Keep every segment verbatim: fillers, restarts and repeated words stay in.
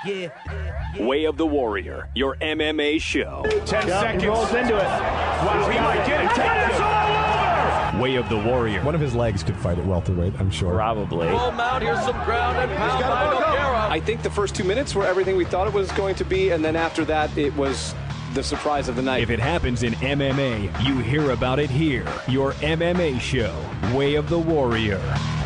Yeah. Way of the Warrior, your M M A show. Ten yep, seconds. He rolls into it. Wow, he might get it. Take this all over. Way of the Warrior. One of his legs could fight at welterweight, I'm sure. Probably. Full mount. Here's some ground and pound by Nogueira. I think the first two minutes were everything we thought it was going to be, and then after that, it was the surprise of the night. If it happens in M M A, you hear about it here. Your M M A show, Way of the Warrior.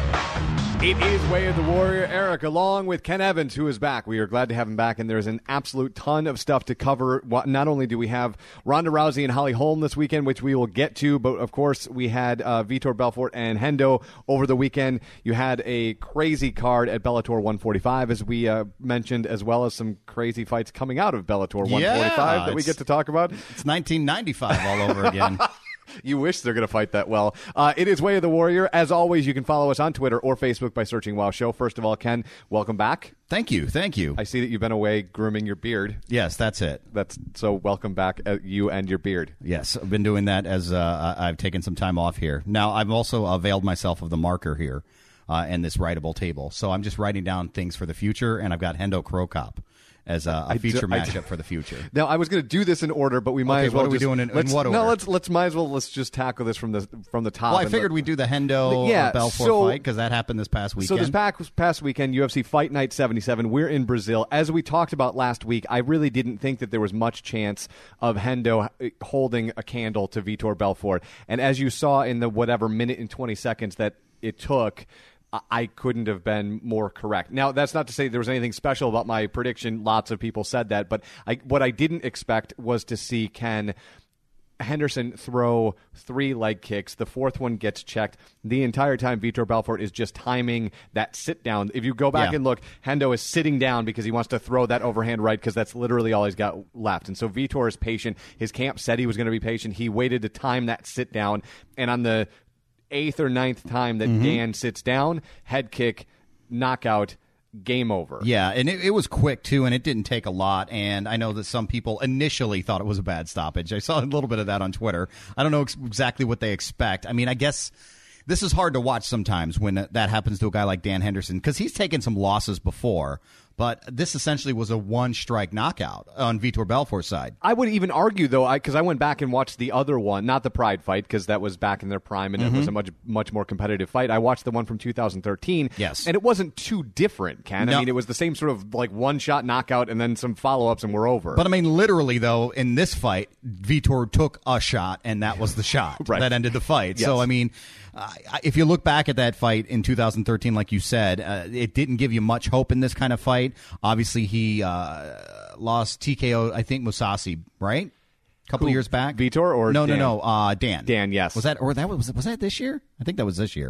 It is Way of the Warrior. Eric, along with Ken Evans, who is back. We are glad to have him back, and there's an absolute ton of stuff to cover. Not only do we have Ronda Rousey and Holly Holm this weekend, which we will get to, but of course we had uh, Vitor Belfort and Hendo over the weekend. You had a crazy card at Bellator one forty-five, as we uh, mentioned, as well as some crazy fights coming out of Bellator one forty-five yeah, that we get to talk about. It's nineteen ninety-five all over again. You wish they're going to fight that well. Uh, it is Way of the Warrior. As always, you can follow us on Twitter or Facebook by searching Wow Show. First of all, Ken, welcome back. Thank you. Thank you. I see that you've been away grooming your beard. Yes, that's it. That's so welcome back, uh, you and your beard. Yes, I've been doing that as uh, I've taken some time off here. Now, I've also availed myself of the marker here uh, and this writable table. So I'm just writing down things for the future, and I've got Hendo Krokop as a, a feature do, matchup for the future. Now, I was going to do this in order, but we might okay, as well. What are we just, doing in, in what order? No, let's let's might as well let's just tackle this from the from the top. Well, I figured the, we'd do the Hendo yeah, uh, Belfort so, fight because that happened this past weekend. So this past, past weekend, U F C Fight Night seventy-seven, we're in Brazil. As we talked about last week, I really didn't think that there was much chance of Hendo holding a candle to Vitor Belfort. And as you saw in the whatever minute and twenty seconds that it took, I couldn't have been more correct. Now, that's not to say there was anything special about my prediction. Lots of people said that. But I, what I didn't expect was to see Ken Henderson throw three leg kicks. The fourth one gets checked. The entire time, Vitor Belfort is just timing that sit down. If you go back yeah. and look, Hendo is sitting down because he wants to throw that overhand right because that's literally all he's got left. And so Vitor is patient. His camp said he was going to be patient. He waited to time that sit down. And on the eighth or ninth time that mm-hmm. Dan sits down, head kick, knockout, game over. Yeah, and it, it was quick, too, and it didn't take a lot. And I know that some people initially thought it was a bad stoppage. I saw a little bit of that on Twitter. I don't know ex- exactly what they expect. I mean, I guess this is hard to watch sometimes when that happens to a guy like Dan Henderson because he's taken some losses before. But this essentially was a one-strike knockout on Vitor Belfort's side. I would even argue, though, because I, I went back and watched the other one, not the Pride fight, because that was back in their prime and mm-hmm. it was a much much more competitive fight. I watched the one from two thousand thirteen, yes, and it wasn't too different, Ken. No. I mean, it was the same sort of like one-shot knockout and then some follow-ups and we're over. But, I mean, literally, though, in this fight, Vitor took a shot, and that was the shot right. that ended the fight. Yes. So, I mean, uh, if you look back at that fight in two thousand thirteen, like you said, uh, it didn't give you much hope in this kind of fight. Obviously, he uh, lost T K O, I think, Mousasi, right? A couple Who, of years back. Vitor or no, Dan? no, no, uh, Dan. Dan, yes. Was that or that was was that this year? I think that was this year.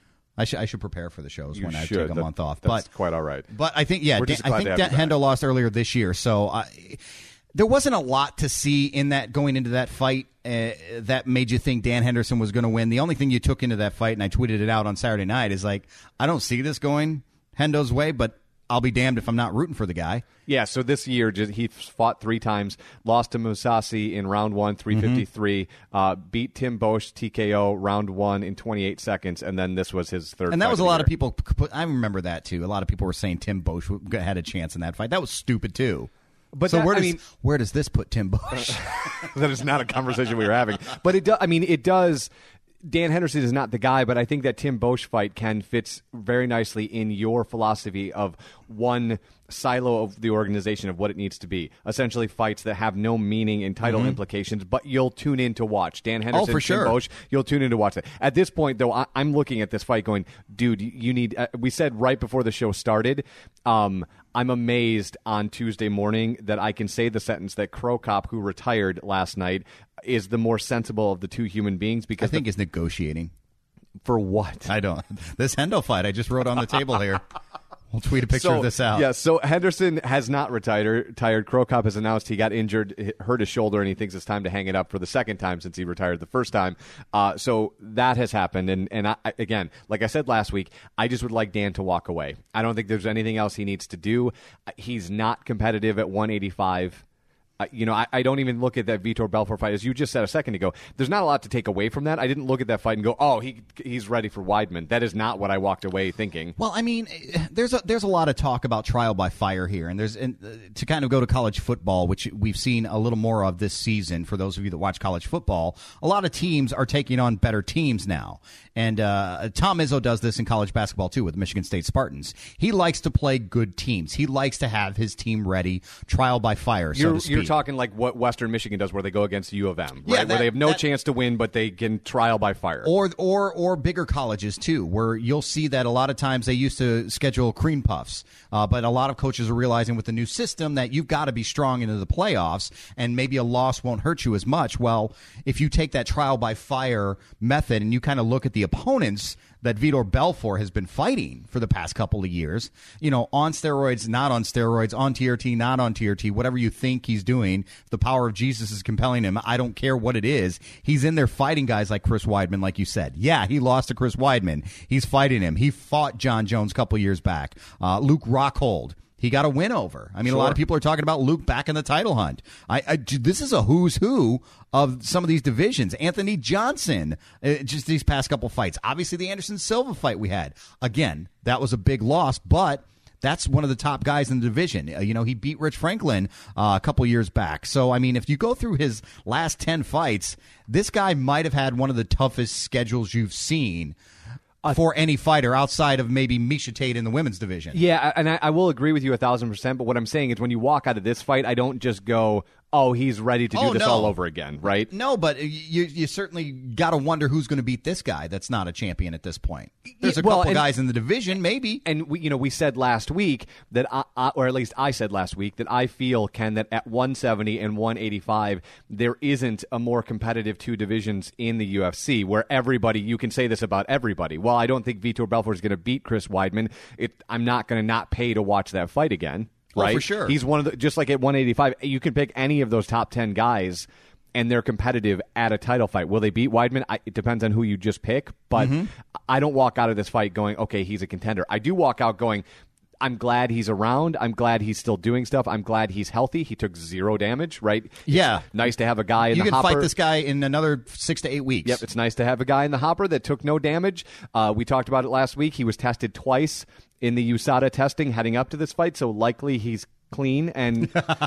I should I should prepare for the shows you when I should. take a that, month off. That's but quite all right. But I think yeah, We're Dan, just glad I think to have that you back. Hendo lost earlier this year, so I, there wasn't a lot to see in that going into that fight uh, that made you think Dan Henderson was going to win. The only thing you took into that fight, and I tweeted it out on Saturday night, is like I don't see this going Hendo's way, but I'll be damned if I'm not rooting for the guy. Yeah, so this year just, he fought three times, lost to Mousasi in round one, three fifty-three, mm-hmm. uh, beat Tim Bosch, T K O, round one in twenty-eight seconds, and then this was his third And that fight was a of lot year. of people, I remember that too. A lot of people were saying Tim Bosch had a chance in that fight. That was stupid too. But so that, where does I mean, where does this put Tim Bosch? That is not a conversation we were having. But it does, I mean, it does... Dan Henderson is not the guy, but I think that Tim Bosch fight, Ken, fits very nicely in your philosophy of one silo of the organization of what it needs to be. Essentially fights that have no meaning and title mm-hmm. implications, but you'll tune in to watch. Dan Henderson, oh, for Tim sure. Bosch, you'll tune in to watch that. At this point, though, I, I'm looking at this fight going, dude, you, you need... Uh, we said right before the show started, um, I'm amazed on Tuesday morning that I can say the sentence that Krokop, who retired last night, is the more sensible of the two human beings because I think the, is negotiating. For what? I don't. This Hendo fight I just wrote on the table here. We'll tweet a picture so, of this out. Yeah, so Henderson has not retired. Tired. Krokop has announced he got injured, hurt his shoulder, and he thinks it's time to hang it up for the second time since he retired the first time. Uh, so that has happened. And, and I, again, like I said last week, I just would like Dan to walk away. I don't think there's anything else he needs to do. He's not competitive at one eighty-five. Uh, you know, I, I don't even look at that Vitor Belfort fight, as you just said a second ago. There's not a lot to take away from that. I didn't look at that fight and go, oh, he he's ready for Weidman. That is not what I walked away thinking. Well, I mean, there's a there's a lot of talk about trial by fire here, and there's and, uh, to kind of go to college football, which we've seen a little more of this season. For those of you that watch college football, a lot of teams are taking on better teams now, and uh, Tom Izzo does this in college basketball too with the Michigan State Spartans. He likes to play good teams. He likes to have his team ready, trial by fire, so you're, to speak. You're talking like what Western Michigan does, where they go against U of M, right? Yeah, that, where they have no that, chance to win, but they can trial by fire. Or or or bigger colleges too, where you'll see that a lot of times they used to schedule cream puffs, uh, but a lot of coaches are realizing with the new system that you've got to be strong into the playoffs, and maybe a loss won't hurt you as much. Well, if you take that trial by fire method and you kind of look at the opponents that Vitor Belfort has been fighting for the past couple of years, you know, on steroids, not on steroids, on T R T, not on T R T, whatever you think he's doing, if the power of Jesus is compelling him, I don't care what it is. He's in there fighting guys like Chris Weidman, like you said. Yeah, he lost to Chris Weidman. He's fighting him. He fought John Jones a couple of years back. Uh, Luke Rockhold. He got a win over. I mean, sure. A lot of people are talking about Luke back in the title hunt. I, I this is a who's who of some of these divisions. Anthony Johnson, uh, just these past couple fights. Obviously, the Anderson Silva fight we had. Again, that was a big loss, but that's one of the top guys in the division. Uh, you know, he beat Rich Franklin uh, a couple years back. So, I mean, if you go through his last ten fights, this guy might have had one of the toughest schedules you've seen Uh, for any fighter outside of maybe Miesha Tate in the women's division. Yeah, and I, I will agree with you a thousand percent, but what I'm saying is when you walk out of this fight, I don't just go, oh, he's ready to do oh, this no. all over again, right? No, but you you certainly got to wonder who's going to beat this guy that's not a champion at this point. There's a well, couple and, guys in the division, maybe. And, we, you know, we said last week that, I, I, or at least I said last week, that I feel, Ken, that at one seventy and one eighty-five, there isn't a more competitive two divisions in the U F C where everybody, you can say this about everybody. Well, I don't think Vitor Belfort is going to beat Chris Weidman. It, I'm not going to not pay to watch that fight again. Right? Oh, for sure. He's one of the, just like at one eighty-five, you can pick any of those top ten guys and they're competitive at a title fight. Will they beat Weidman? I, it depends on who you just pick, but mm-hmm. I don't walk out of this fight going, okay, he's a contender. I do walk out going, I'm glad he's around. I'm glad he's still doing stuff. I'm glad he's healthy. He took zero damage, right? Yeah. It's nice to have a guy in you the hopper. You can fight this guy in another six to eight weeks. Yep, it's nice to have a guy in the hopper that took no damage. Uh, we talked about it last week. He was tested twice in the U S A D A testing heading up to this fight, so likely he's clean and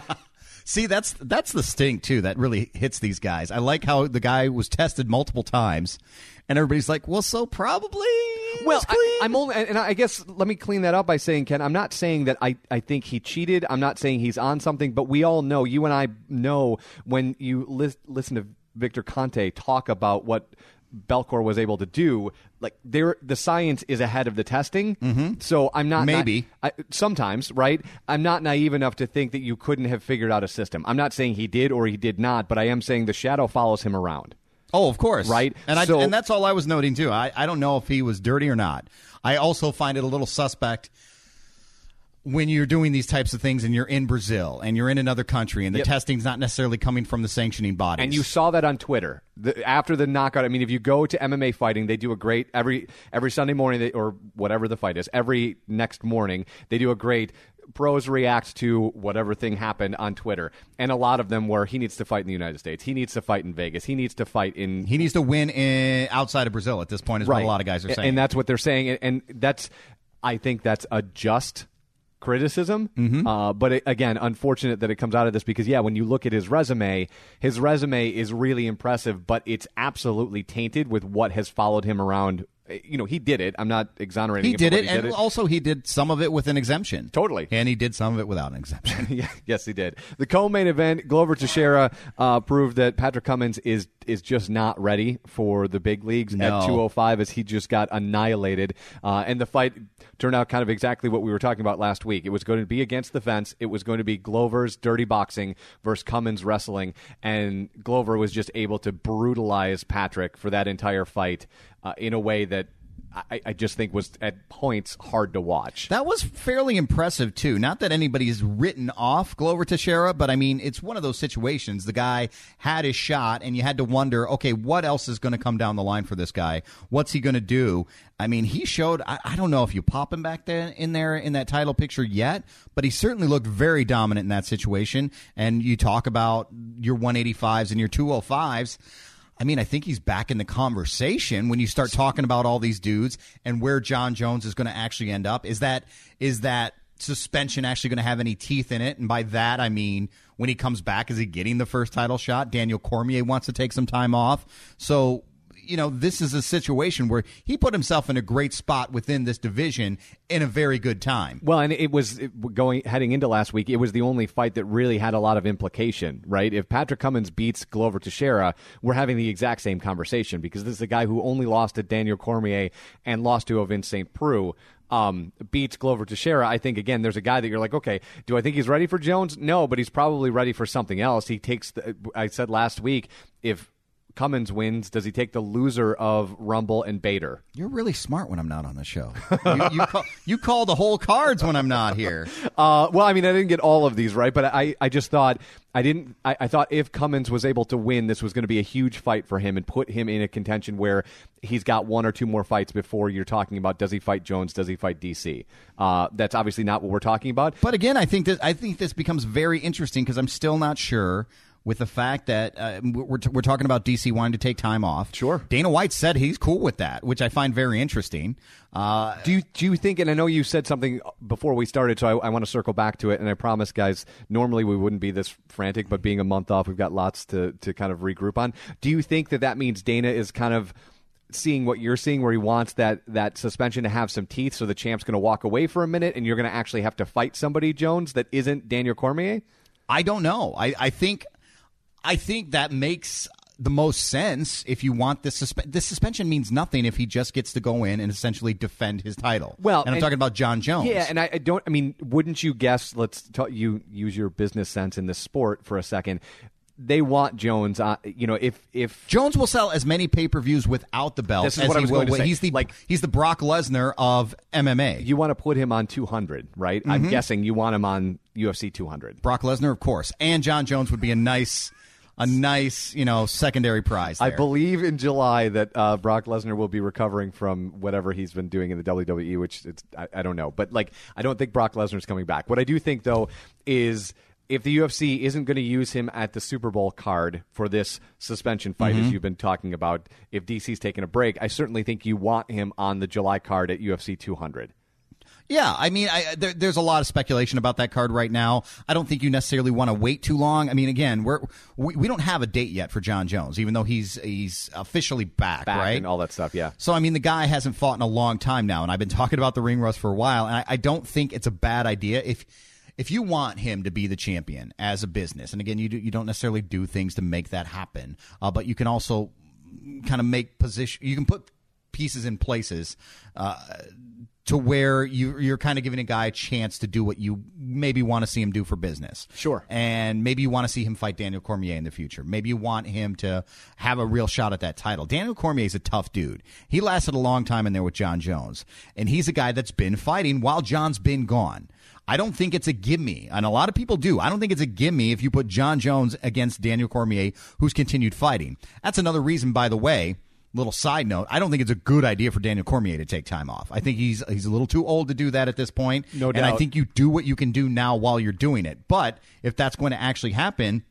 see that's that's the stink too that really hits these guys. I like how the guy was tested multiple times and everybody's like, well, so probably well I, I'm only and I guess let me clean that up by saying, Ken, I'm not saying that I, I think he cheated. I'm not saying he's on something, but we all know, you and I know, when you li- listen to Victor Conte talk about what Belfort was able to do, like there, the science is ahead of the testing. Mm-hmm. So I'm not maybe na- I, sometimes right. I'm not naive enough to think that you couldn't have figured out a system. I'm not saying he did or he did not, but I am saying the shadow follows him around. Oh, of course, right. And I, so, and that's all I was noting too. I, I don't know if he was dirty or not. I also find it a little suspect when you're doing these types of things and you're in Brazil and you're in another country and the yep. testing's not necessarily coming from the sanctioning bodies. And you saw that on Twitter. The, after the knockout, I mean, if you go to M M A Fighting, they do a great, every every Sunday morning, they, or whatever the fight is, every next morning, they do a great pros react to whatever thing happened on Twitter. And a lot of them were, he needs to fight in the United States. He needs to fight in Vegas. He needs to fight in... He needs to win in, outside of Brazil at this point is right. what a lot of guys are saying. And that's what they're saying. And, and that's, I think that's a just... criticism, mm-hmm. uh, but it, again, unfortunate that it comes out of this because, yeah, when you look at his resume, his resume is really impressive, but it's absolutely tainted with what has followed him around. You know, he did it. I'm not exonerating he him. Did he it, did and it. also he did some of it with an exemption. Totally. And he did some of it without an exemption. yeah, yes, he did. The co-main event, Glover Teixeira uh, proved that Patrick Cummins is is just not ready for the big leagues no. at two oh five as he just got annihilated. Uh, and the fight turned out kind of exactly what we were talking about last week. It was going to be against the fence. It was going to be Glover's dirty boxing versus Cummins wrestling. And Glover was just able to brutalize Patrick for that entire fight uh, in a way that I, I just think was at points hard to watch. That was fairly impressive, too. Not that anybody's written off Glover Teixeira, but I mean, it's one of those situations. The guy had his shot, and you had to wonder, okay, what else is going to come down the line for this guy? What's he going to do? I mean, he showed, I, I don't know if you pop him back there in there in that title picture yet, but he certainly looked very dominant in that situation. And you talk about your one eighty-fives and your two oh fives. I mean, I think he's back in the conversation when you start talking about all these dudes and where John Jones is going to actually end up. Is that is that suspension actually going to have any teeth in it? And by that, I mean, when he comes back, is he getting the first title shot? Daniel Cormier wants to take some time off. So, you know, this is a situation where he put himself in a great spot within this division in a very good time. Well, and it was it, going heading into last week, it was the only fight that really had a lot of implication, right? If Patrick Cummins beats Glover Teixeira, we're having the exact same conversation because this is a guy who only lost to Daniel Cormier and lost to Ovince Saint Preux. Um, beats Glover Teixeira. I think, again, there's a guy that you're like, okay, do I think he's ready for Jones? No, but he's probably ready for something else. He takes, the, I said last week, if Cummins wins, does he take the loser of Rumble and Bader? You're really smart when I'm not on the show. you, you, call, you call the whole cards when I'm not here. Uh, well, I mean, I didn't get all of these right, but I, I just thought I didn't. I, I thought if Cummins was able to win, this was going to be a huge fight for him and put him in a contention where he's got one or two more fights before you're talking about does he fight Jones, does he fight D C? Uh, that's obviously not what we're talking about. But again, I think that I think this becomes very interesting because I'm still not sure. With the fact that uh, we're, t- we're talking about D C wanting to take time off. Sure. Dana White said he's cool with that, which I find very interesting. Uh, do you do you think, and I know you said something before we started, so I, I want to circle back to it, and I promise, guys, normally we wouldn't be this frantic, but being a month off, we've got lots to, to kind of regroup on. Do you think that that means Dana is kind of seeing what you're seeing, where he wants that, that suspension to have some teeth so the champ's going to walk away for a minute, and you're going to actually have to fight somebody, Jones, that isn't Daniel Cormier? I don't know. I, I think... I think that makes the most sense if you want this suspension. This suspension means nothing if he just gets to go in and essentially defend his title. Well, and I'm and, talking about John Jones. Yeah, and I, I don't. I mean, wouldn't you guess? Let's talk, you use your business sense in this sport for a second. They want Jones. Uh, you know, if if Jones will sell as many pay per views without the belt this is as what he I was will. going to say. He's the like he's the Brock Lesnar of M M A. You want to put him on two hundred, right? Mm-hmm. I'm guessing you want him on U F C two hundred. Brock Lesnar, of course, and John Jones would be a nice. A nice, you know, secondary prize there. I believe in July that uh, Brock Lesnar will be recovering from whatever he's been doing in the W W E, which it's, I, I don't know. But, like, I don't think Brock Lesnar's coming back. What I do think, though, is if the U F C isn't going to use him at the Super Bowl card for this suspension fight, mm-hmm. as you've been talking about, if D C's taking a break, I certainly think you want him on the July card at U F C two hundred. Yeah, I mean, I, there, there's a lot of speculation about that card right now. I don't think you necessarily want to wait too long. I mean, again, we're we, we don't have a date yet for John Jones, even though he's he's officially back, back right? And all that stuff, yeah. So, I mean, the guy hasn't fought in a long time now, and I've been talking about the ring rust for a while, and I, I don't think it's a bad idea if if you want him to be the champion as a business. And again, you do, you don't necessarily do things to make that happen, uh, but you can also kind of make position. You can put pieces in places. Uh, to where you, you're kind of giving a guy a chance to do what you maybe want to see him do for business. Sure. And maybe you want to see him fight Daniel Cormier in the future. Maybe you want him to have a real shot at that title. Daniel Cormier is a tough dude. He lasted a long time in there with John Jones. And he's a guy that's been fighting while John's been gone. I don't think it's a gimme, and a lot of people do. I don't think it's a gimme if you put John Jones against Daniel Cormier, who's continued fighting. That's another reason, by the way, little side note, I don't think it's a good idea for Daniel Cormier to take time off. I think he's he's a little too old to do that at this point. No doubt. And I think you do what you can do now while you're doing it. But if that's going to actually happen,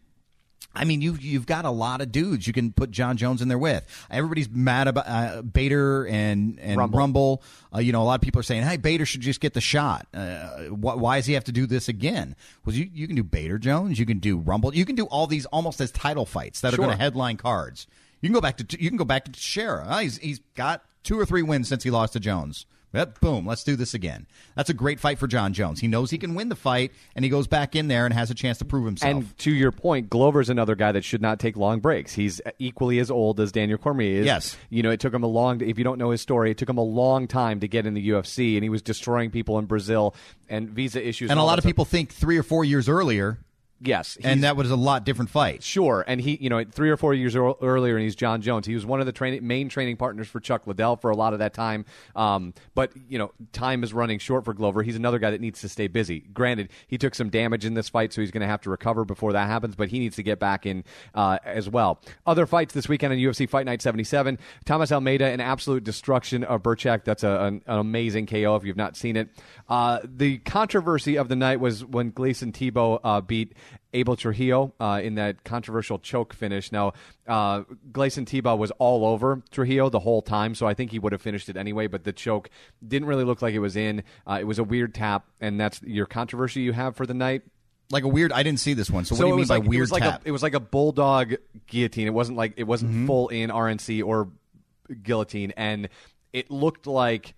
I mean, you've, you've got a lot of dudes you can put John Jones in there with. Everybody's mad about uh, Bader and, and Rumble. Rumble. Uh, you know, a lot of people are saying, hey, Bader should just get the shot. Uh, wh- why does he have to do this again? Well, you, you can do Bader Jones. You can do Rumble. You can do all these almost as title fights that sure. are going to headline cards. You can go back to you can go back to Teixeira. Oh, he's he's got two or three wins since he lost to Jones. Yep, boom, let's do this again. That's a great fight for John Jones. He knows he can win the fight, and he goes back in there and has a chance to prove himself. And to your point, Glover's another guy that should not take long breaks. He's equally as old as Daniel Cormier is. Yes. You know, it took him a long, if you don't know his story, it took him a long time to get in the U F C, and he was destroying people in Brazil and visa issues. And, and a lot of stuff. people think three or four years earlier, Yes, and that was a lot different fight. Sure, and he, you know, three or four years earlier, and he's John Jones. He was one of the training, main training partners for Chuck Liddell for a lot of that time. Um, but you know, time is running short for Glover. He's another guy that needs to stay busy. Granted, he took some damage in this fight, so he's going to have to recover before that happens. But he needs to get back in uh, as well. Other fights this weekend on U F C Fight Night seventy-seven: Thomas Almeida, an absolute destruction of Burchak. That's a, an, an amazing K O if you've not seen it. Uh, the controversy of the night was when Gleison Tebow uh, beat Abel Trujillo uh, in that controversial choke finish. Now, uh, Gleison Tebow was all over Trujillo the whole time, so I think he would have finished it anyway, but the choke didn't really look like it was in. Uh, it was a weird tap, and that's your controversy you have for the night. Like a weird, I didn't see this one, so, so what do you mean by like, weird it was like tap? A, it was like a bulldog guillotine. It wasn't like it wasn't Mm-hmm. full in R N C or guillotine, and it looked like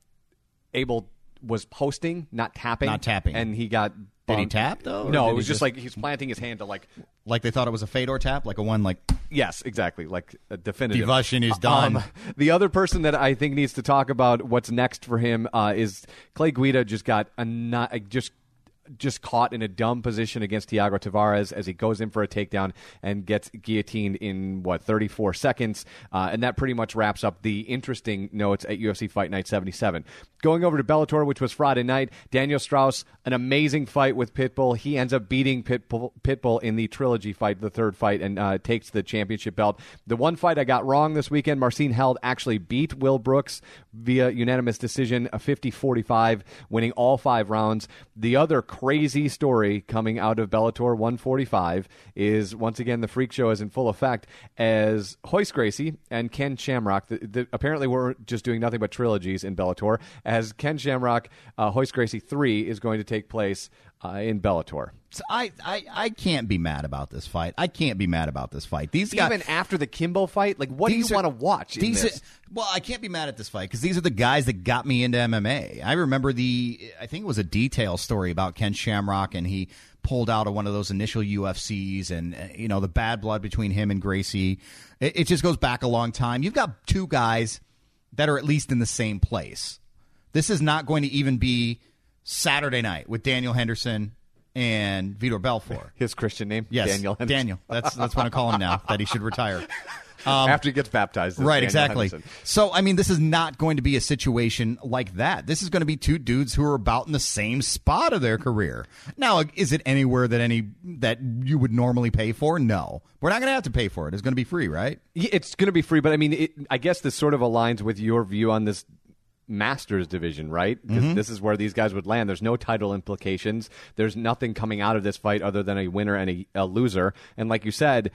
Abel was posting, not tapping. Not tapping. And he got Did he bumped. tap, though? or No, did it he was just like he's planting his hand to like... Like they thought it was a Fedor tap? Like a one, like... Yes, exactly, like a definitive. Devotion is done. Um, the other person that I think needs to talk about what's next for him uh, is Clay Guida just got a not, just... just caught in a dumb position against Thiago Tavares as he goes in for a takedown and gets guillotined in, what, thirty-four seconds. Uh, and that pretty much wraps up the interesting notes at U F C Fight Night seventy-seven. Going over to Bellator, which was Friday night, Daniel Strauss, an amazing fight with Pitbull. He ends up beating Pitbull, Pitbull in the trilogy fight, the third fight, and uh, takes the championship belt. The one fight I got wrong this weekend, Marcin Held actually beat Will Brooks via unanimous decision, a fifty forty-five, winning all five rounds. The other crazy story coming out of Bellator one forty-five is, once again, the freak show is in full effect as Royce Gracie and Ken Shamrock, the, the, apparently we're just doing nothing but trilogies in Bellator, as Ken Shamrock, uh, Royce Gracie three is going to take place uh, in Bellator. So I, I, I can't be mad about this fight. I can't be mad about this fight. These guys, Even after the Kimbo fight, like, what do you These are- want to watch in these this? are- well, I can't be mad at this fight because these are the guys that got me into M M A. I remember the, I think it was a detail story about Ken Shamrock, and he pulled out of one of those initial U F Cs, and, uh, you know, the bad blood between him and Gracie. It, it just goes back a long time. You've got two guys that are at least in the same place. This is not going to even be Saturday night with Daniel Henderson and Vitor Belfort. His Christian name? Yes, Daniel Henderson. Daniel. That's that's what I call him now, that he should retire. After he gets baptized. as Right, Daniel exactly. Henderson. So, I mean, this is not going to be a situation like that. This is going to be two dudes who are about in the same spot of their career. Now, is it anywhere that any that you would normally pay for? No. We're not going to have to pay for it. It's going to be free, right? Yeah, it's going to be free, but I mean, it, I guess this sort of aligns with your view on this Masters division, right? Because Mm-hmm. this is where these guys would land. There's no title implications. There's nothing coming out of this fight other than a winner and a, a loser. And like you said,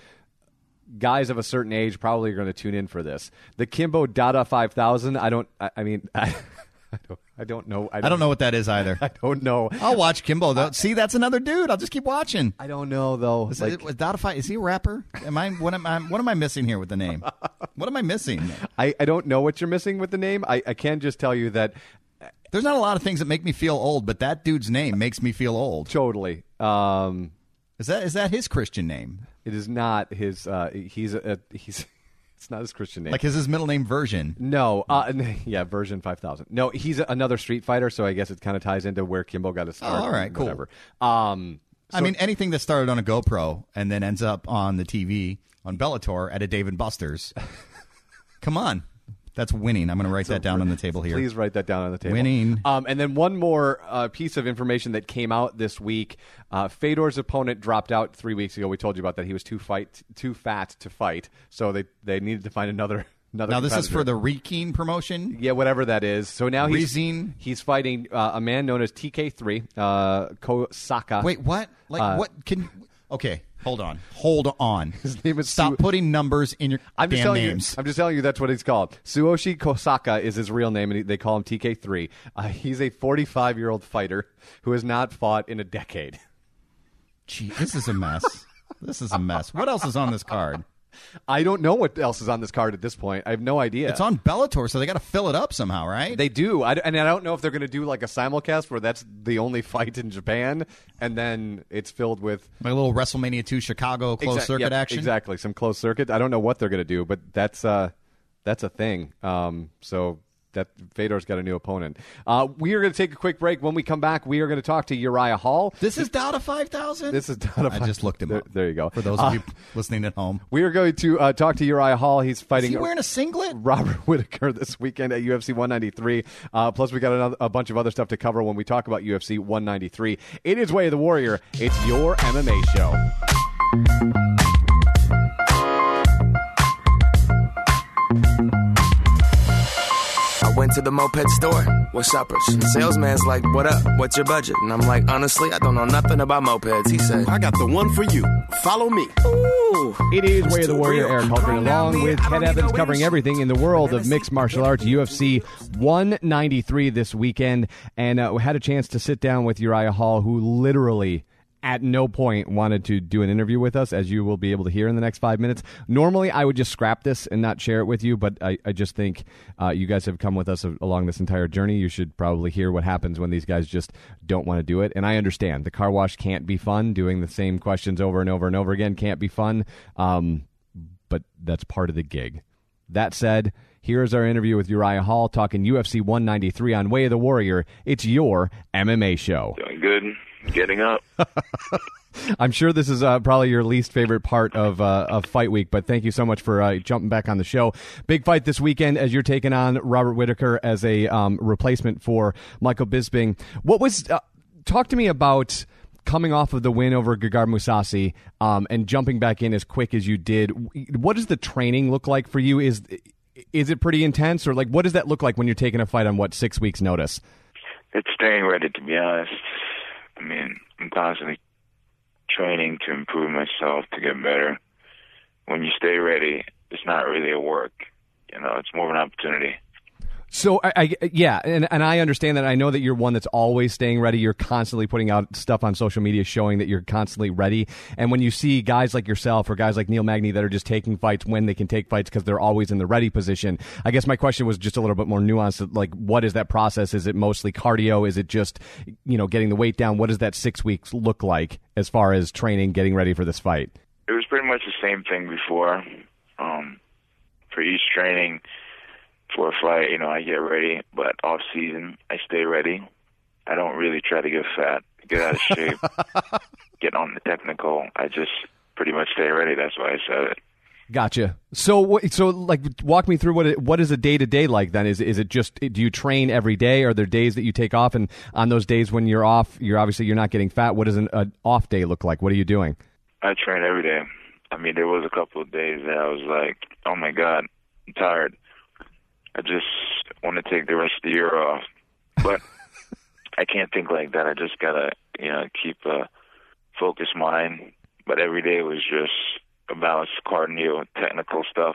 guys of a certain age probably are going to tune in for this. The Kimbo Dada five thousand, I don't, I, I mean, I, I don't, I don't know. I don't, I don't know what that is either. I don't know. I'll watch Kimbo, though. See, that's another dude. I'll just keep watching. I don't know, though. Is, Like, it, was Dottify, is he a rapper? Am I what am I what am I missing here with the name? What am I missing? I, I don't know what you're missing with the name. I, I can just tell you that There's not a lot of things that make me feel old, but that dude's name makes me feel old. totally. Um, Is that is that his Christian name? it is not his. Uh, he's a, he's. It's not his Christian name. Like is his middle name Version? No, uh, n- yeah, version five thousand. No, he's a, another Street Fighter, so I guess it kind of ties into where Kimbo got his start. Oh, all right, cool. Whatever. Um, I mean, anything that started on a GoPro and then ends up on the T V on Bellator at a Dave and Buster's. Come on. That's winning. I'm going to write that down on the table here. Please write that down on the table. Winning. Um, and then one more uh, piece of information that came out this week. Uh, Fedor's opponent dropped out three weeks ago. We told you about that. He was too fight, too fat to fight, so they, they needed to find another another. Now, this is competitor. for the Rekeen promotion? Yeah, whatever that is. So now he's Rezine? he's fighting uh, a man known as T K three, uh, Kosaka. Wait, what? Like, Uh, what can... Okay, hold on. Hold on. His name is Stop Su- putting numbers in your I'm just damn telling names. you. I'm just telling you that's what he's called. Suoshi Kosaka is his real name, and he, they call him T K three. Uh, he's a forty-five-year-old fighter who has not fought in a decade. Gee, this is a mess. This is a mess. What else is on this card? I don't know what else is on this card at this point. I have no idea. It's on Bellator, so they got to fill it up somehow, right? They do, I, and I don't know if they're going to do like a simulcast where that's the only fight in Japan, and then it's filled with Like a little WrestleMania two Chicago closed Exact- circuit yep, action. Exactly, some closed circuit. I don't know what they're going to do, but that's uh, that's a thing. Um, so that Fedor's got a new opponent. Uh, we are going to take a quick break. When we come back, we are going to talk to Uriah Hall. This is down to five thousand? This is down to five. I just looked him there, up. There you go. For those of you uh, listening at home. We are going to uh, talk to Uriah Hall. He's fighting. Is he wearing a singlet? Robert Whittaker this weekend at U F C one ninety-three. Uh, plus, we got another, a bunch of other stuff to cover when we talk about U F C one ninety-three. It is Way of the Warrior. It's your M M A show. I went to the moped store. What's uppers? Salesman's like, what up? What's your budget? And I'm like, honestly, I don't know nothing about mopeds. He said, I got the one for you. Follow me. Ooh. It is Way of the Warrior. Eric Hultgren along with Ted Evans covering everything in the world of mixed martial arts. U F C one ninety-three this weekend. And uh, we had a chance to sit down with Uriah Hall, who literally at no point wanted to do an interview with us, as you will be able to hear in the next five minutes. Normally, I would just scrap this and not share it with you, but I, I just think uh, you guys have come with us along this entire journey. You should probably hear what happens when these guys just don't want to do it. And I understand. The car wash can't be fun. Doing the same questions over and over and over again can't be fun, um, but that's part of the gig. That said, here's our interview with Uriah Hall talking U F C one ninety-three on Way of the Warrior. It's your M M A show. Doing good. Getting up. I'm sure this is uh, probably your least favorite part of uh, of Fight Week, but thank you so much for uh, jumping back on the show. Big fight this weekend as you're taking on Robert Whittaker as a um, replacement for Michael Bisping. What was uh, talk to me about coming off of the win over Gegard Mousasi um, and jumping back in as quick as you did? What does the training look like for you? Is is it pretty intense, or like what does that look like when you're taking a fight on what six weeks notice? It's staying ready, to be honest. I mean, I'm constantly training to improve myself, to get better. When you stay ready, it's not really a work. You know, it's more of an opportunity. So, I, I yeah, and, and I understand that. I know that you're one that's always staying ready. You're constantly putting out stuff on social media showing that you're constantly ready. And when you see guys like yourself or guys like Neil Magny that are just taking fights when they can take fights because they're always in the ready position, I guess my question was just a little bit more nuanced. Like, what is that process? Is it mostly cardio? Is it just, you know, getting the weight down? What does that six weeks look like as far as training, getting ready for this fight? It was pretty much the same thing before. Um, for each training, for a fight, you know, I get ready, but off season, I stay ready. I don't really try to get fat, get out of shape, get on the technical. I just pretty much stay ready. That's why I said it. Gotcha. So, so like, walk me through what it, what is a day to day like? Then is is it just, do you train every day? Are there days that you take off, and on those days when you're off, you're obviously you're not getting fat? What does an, an off day look like? What are you doing? I train every day. I mean, there was a couple of days that I was like, oh my God, I'm tired. I just want to take the rest of the year off. But I can't think like that. I just got to, you know, keep a focused mind. But every day was just about cardio, technical stuff.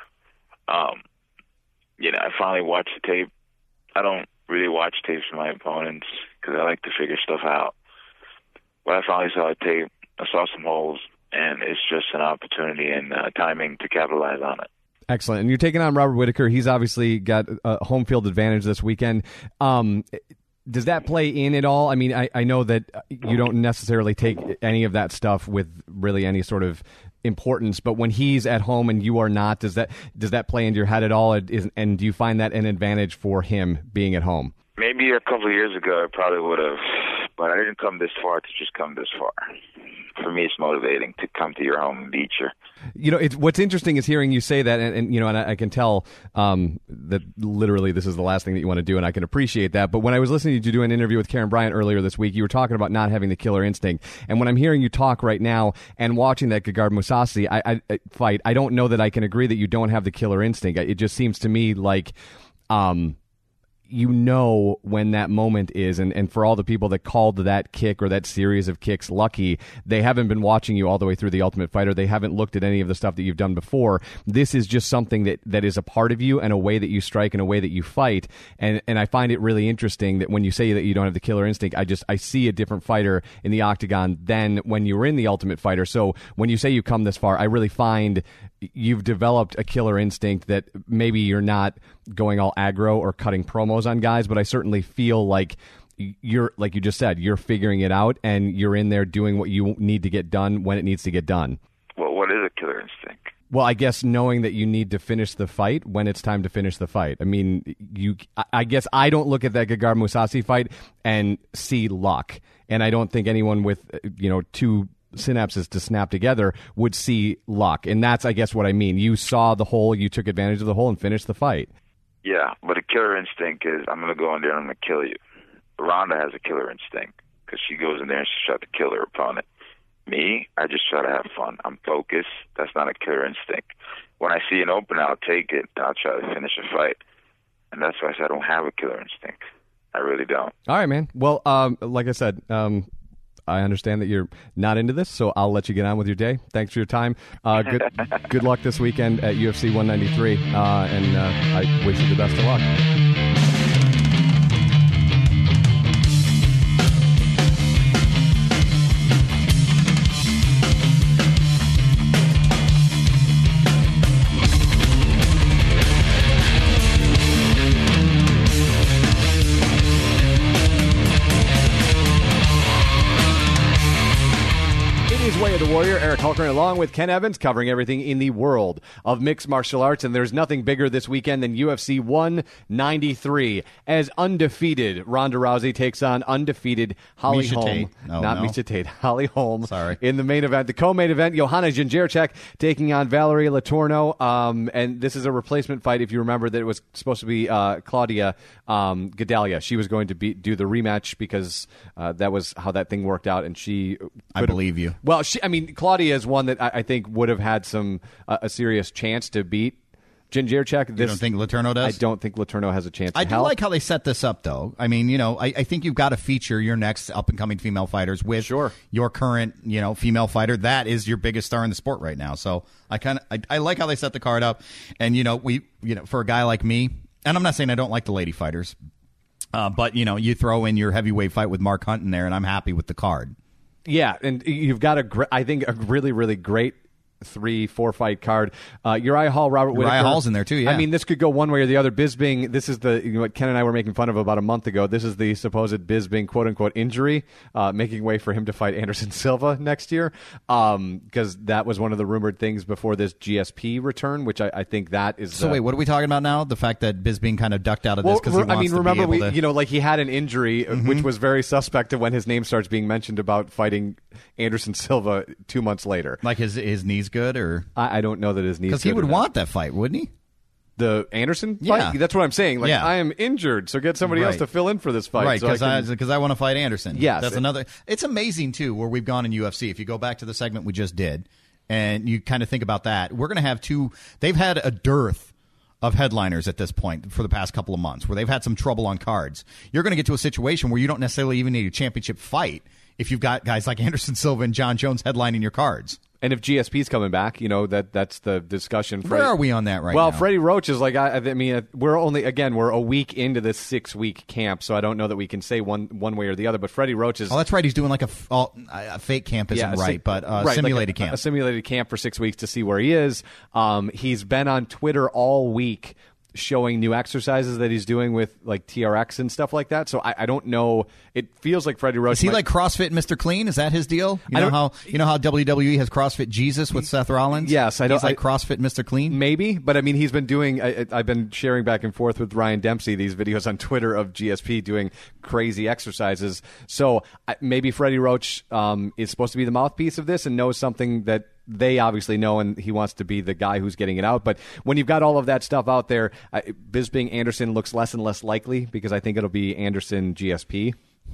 Um, you know, I finally watched the tape. I don't really watch tapes of my opponents because I like to figure stuff out. But I finally saw the tape. I saw some holes, and it's just an opportunity and uh, timing to capitalize on it. Excellent. And you're taking on Robert Whittaker. He's obviously got a home field advantage this weekend. Um, does that play in at all? I mean, I, I know that you don't necessarily take any of that stuff with really any sort of importance, but when he's at home and you are not, does that does that play into your head at all? Is, and do you find that an advantage for him being at home? Maybe a couple of years ago I probably would have, but I didn't come this far to just come this far. For me, it's motivating to come to your home and beat you. You know, it's, what's interesting is hearing you say that, and, and you know, and I, I can tell um, that literally this is the last thing that you want to do, and I can appreciate that. But when I was listening to you do an interview with Karen Bryant earlier this week, you were talking about not having the killer instinct. And when I'm hearing you talk right now and watching that Gegard Mousasi I, I, fight, I don't know that I can agree that you don't have the killer instinct. It just seems to me like... Um, you know when that moment is, and, and for all the people that called that kick or that series of kicks lucky, they haven't been watching you all the way through The Ultimate Fighter. They haven't looked at any of the stuff that you've done before. This is just something that, that is a part of you and a way that you strike and a way that you fight. And and I find it really interesting that when you say that you don't have the killer instinct, I just I see a different fighter in the octagon than when you were in The Ultimate Fighter. So when you say you come this far, I really find you've developed a killer instinct that maybe you're not going all aggro or cutting promos on guys, but I certainly feel like you're, like you just said, you're figuring it out and you're in there doing what you need to get done when it needs to get done. Well, what is a killer instinct? Well, I guess knowing that you need to finish the fight when it's time to finish the fight. I mean, you. I guess I don't look at that Gegard Mousasi fight and see luck, and I don't think anyone with you know two synapses to snap together would see luck, and that's I guess what I mean. You saw the hole, you took advantage of the hole, and finished the fight. Yeah, but a killer instinct is I'm going to go in there and I'm going to kill you. Ronda has a killer instinct because she goes in there and she tries to kill her opponent. Me, I just try to have fun. I'm focused. That's not a killer instinct. When I see an opener, I'll take it and I'll try to finish a fight. And that's why I said I don't have a killer instinct. I really don't. All right, man. Well, um, like I said, um, I understand that you're not into this, so I'll let you get on with your day. Thanks for your time. Uh, good good luck this weekend at U F C one ninety-three, uh, and uh, I wish you the best of luck. Way of the Warrior, Eric Hulkran, along with Ken Evans, covering everything in the world of mixed martial arts. And there's nothing bigger this weekend than U F C one ninety-three, as undefeated Ronda Rousey takes on undefeated Holly Miesha Holm. Tate. No, Not no. Miesha Tate, Holly Holm. Sorry. In the main event, the co-main event, Johanna Jędrzejczyk taking on Valerie Letourneau. Um, and this is a replacement fight. If you remember that it was supposed to be uh, Claudia um, Gadelha. She was going to be, do the rematch because uh, that was how that thing worked out. And she, I believe you. Well, she, I mean, Claudia is one that I, I think would have had some uh, a serious chance to beat Jędrzejczyk. You don't think Letourneau does? I don't think Letourneau has a chance. I to do hell. like how they set this up, though. I mean, you know, I, I think you've got to feature your next up-and-coming female fighters with Sure. your current, you know, female fighter. That is your biggest star in the sport right now. So I kind of I, I like how they set the card up. And, you know, we, you know, for a guy like me, and I'm not saying I don't like the lady fighters, uh, but, you know, you throw in your heavyweight fight with Mark Hunt in there, and I'm happy with the card. Yeah, and you've got a, gr- I think, a really, really great three, four fight card. Uh, Uriah Hall, Robert Whittaker. Uriah Hall's in there too. Yeah, I mean, this could go one way or the other. Bisping, this is the you know, what Ken and I were making fun of about a month ago. This is the supposed Bisping quote unquote injury, uh, making way for him to fight Anderson Silva next year, because um, that was one of the rumored things before this G S P return, which I, I think that is. So uh, wait, what are we talking about now? The fact that Bisping kind of ducked out of well, this because he re- wants I mean, to remember be able we, to. you know, like he had an injury, mm-hmm. which was very suspect when his name starts being mentioned about fighting Anderson Silva two months later. Like his his knees good or. I, I don't know that his knees Because he good would enough. want that fight, wouldn't he? The Anderson Yeah. fight? That's what I'm saying. Like, Yeah. I am injured, so get somebody else Right. to fill in for this fight. Right, so because I I, can- because I, want to fight Anderson. Yes. That's another. It's amazing, too, where we've gone in U F C. If you go back to the segment we just did, and you kind of think about that, we're going to have two. They've had a dearth of headliners at this point for the past couple of months, where they've had some trouble on cards. You're going to get to a situation where you don't necessarily even need a championship fight if you've got guys like Anderson Silva and John Jones headlining your cards. And if G S P's coming back, you know, that that's the discussion. Where are we on that right well, now? Freddie Roach is like, I, I mean, we're only, again, we're a week into this six-week camp, so I don't know that we can say one one way or the other, but Freddie Roach is... Oh, that's right. He's doing like a, f- all, a fake camp isn't Yeah, a right, sim- but uh, right, simulated like a, camp. A simulated camp for six weeks to see where he is. Um, he's been on Twitter all week showing new exercises that he's doing with like T R X and stuff like that. So I, I don't know. It feels like Freddie Roach. Is he might- like CrossFit Mister Clean? Is that his deal? You I know don't- how you know how W W E has CrossFit Jesus with Seth Rollins? Yes, I don't- He's like I- CrossFit Mister Clean. Maybe, but I mean, he's been doing. I, I've been sharing back and forth with Ryan Dempsey these videos on Twitter of G S P doing crazy exercises. So I, maybe Freddie Roach um, is supposed to be the mouthpiece of this and knows something that they obviously know, and he wants to be the guy who's getting it out. But when you've got all of that stuff out there, uh, Bisping Anderson looks less and less likely because I think it'll be Anderson G S P.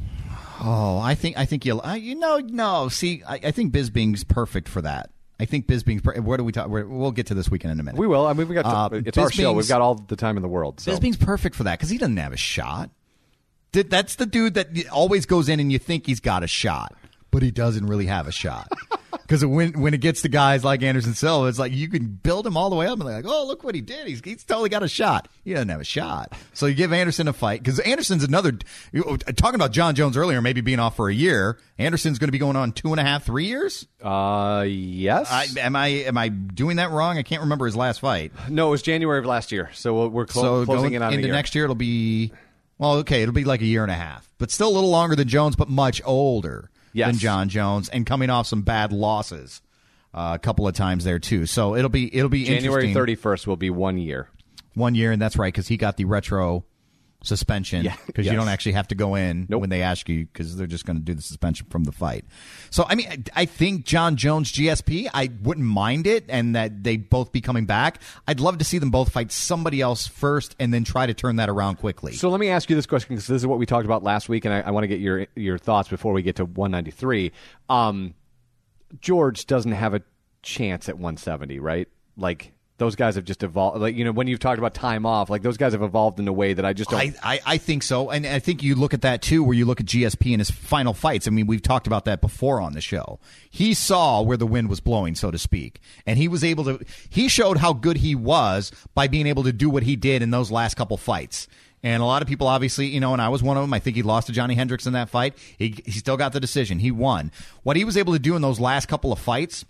Oh, I think I think you'll. Uh, you know, no. See, I, I think Bisping's perfect for that. I think Bisping's. Per- where do we talk? We're, we'll get to this weekend in a minute. We will. I mean, we got. To, Uh, it's our show. Bisping's- We've got all the time in the world. So. Bisping's perfect for that because he doesn't have a shot. Th- That's the dude that always goes in and you think he's got a shot, but he doesn't really have a shot. Because when when it gets to guys like Anderson Silva, it's like you can build him all the way up and they're like, oh, look what he did. He's, he's totally got a shot. He doesn't have a shot. So you give Anderson a fight. Because Anderson's another you, talking about John Jones earlier, maybe being off for a year. Anderson's going to be going on two and a half, three years? Uh, yes. I, am I am I doing that wrong? I can't remember his last fight. No, it was January of last year. So we're, we're clo- so closing going in on into a year. next year, it'll be, well, okay, it'll be like a year and a half. But still a little longer than Jones, but much older Yes. than John Jones and coming off some bad losses. uh, a couple of times there too. So it'll be it'll be January thirty-first will be one year. One year, and that's right, because he got the retro suspension because yeah, yes. you don't actually have to go in nope. when they ask you because they're just going to do the suspension from the fight. So, I mean, I, I think John Jones, G S P, I wouldn't mind it, and that they both be coming back. I'd love to see them both fight somebody else first and then try to turn that around quickly. So let me ask you this question because this is what we talked about last week, and I, I want to get your your thoughts before we get to one ninety-three. Um, George doesn't have a chance at one seventy, right? Like, those guys have just evolved. Like, you know, when you've talked about time off, like those guys have evolved in a way that I just don't. I, I, I think so. And I think you look at that, too, where you look at G S P in his final fights. I mean, we've talked about that before on the show. He saw where the wind was blowing, so to speak. And he was able to. He showed how good he was by being able to do what he did in those last couple fights. And a lot of people, obviously, you know, and I was one of them. I think he lost to Johnny Hendricks in that fight. He, he still got the decision. He won. What he was able to do in those last couple of fights,